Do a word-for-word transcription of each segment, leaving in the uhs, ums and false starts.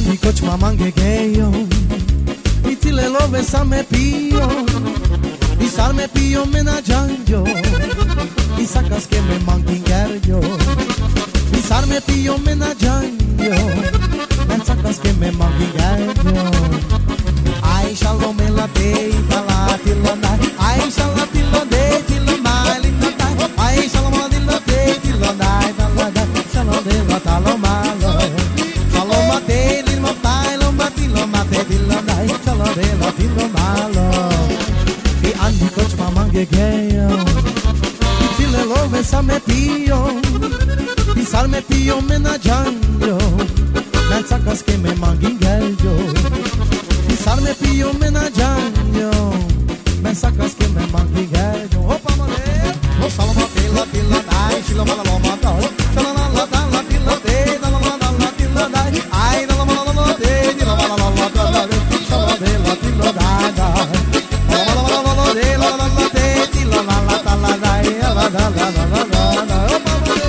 Andi coach mamangegeyo Itile love same pio Isarme pio menaggianjo Isakas che me mangingerjo Isarme pio menaggianjo Isakas che me mangingerjo Ai shalom la dei bala tilona Ai shalom tilona tilona linda Ai shalom la dei tilona tilona shalom de la talomalo Shalom de lilma tai loma tiloma de tilona shalom de la tilomalo E andi coach mamangegeyo Itile love same pio Isarme pio menaggianjo Mensakas che me mangingerjo Isarme pio menaggianjo Mensakas che me mangingerjo Opa mole O saloma tila tila dai Shiloma la loma dai Shalala la da la tila de Da la la da la tila dai Ai da la la la la de Di la la la la da da Shalala de la tila da da La la la la la de La la la de Di la la la da la dai La la la la la la la Opa mole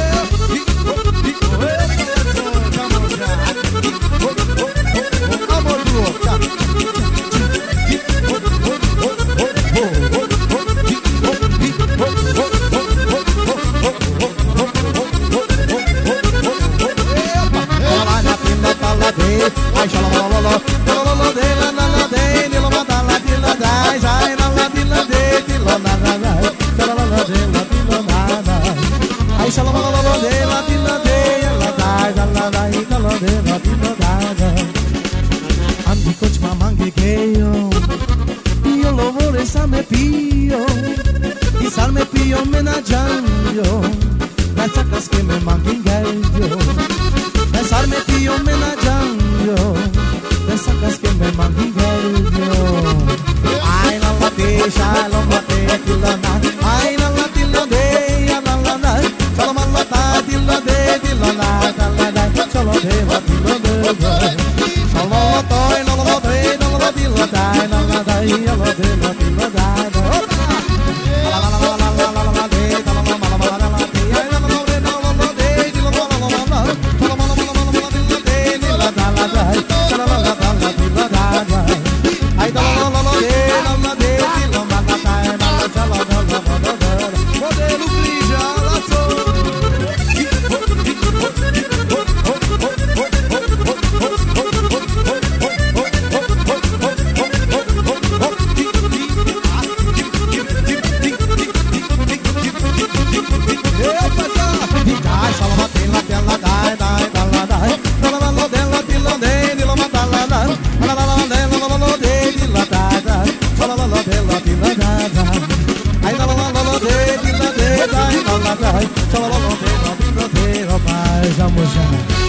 Ai shalom la la la la de la la la de ni la la la di la dai sai la la di la de di la la la la la la la de la di la la la ai shalom la la de la di la de la dai la la la la la de la di la la andi coach mamangegeyo io lo vorrei same pio i salme pio menaggianjo pensakas che me mangingerjo pensarme pio menaggianjo pensakas che me mangingerjo ai la la de shalom la de tilana ai la la tilade ya la la la shalom la ta tilade tilana la la la shalom de la tilade shalom la ta la la de la la tilada la la la ya la de la tilada la la la la la la la de la la la la la la de ai la la de la la de la la la la la shalom la la la la ai da la la la de la la de la la la la la la la modelo brija lazo Vamos já.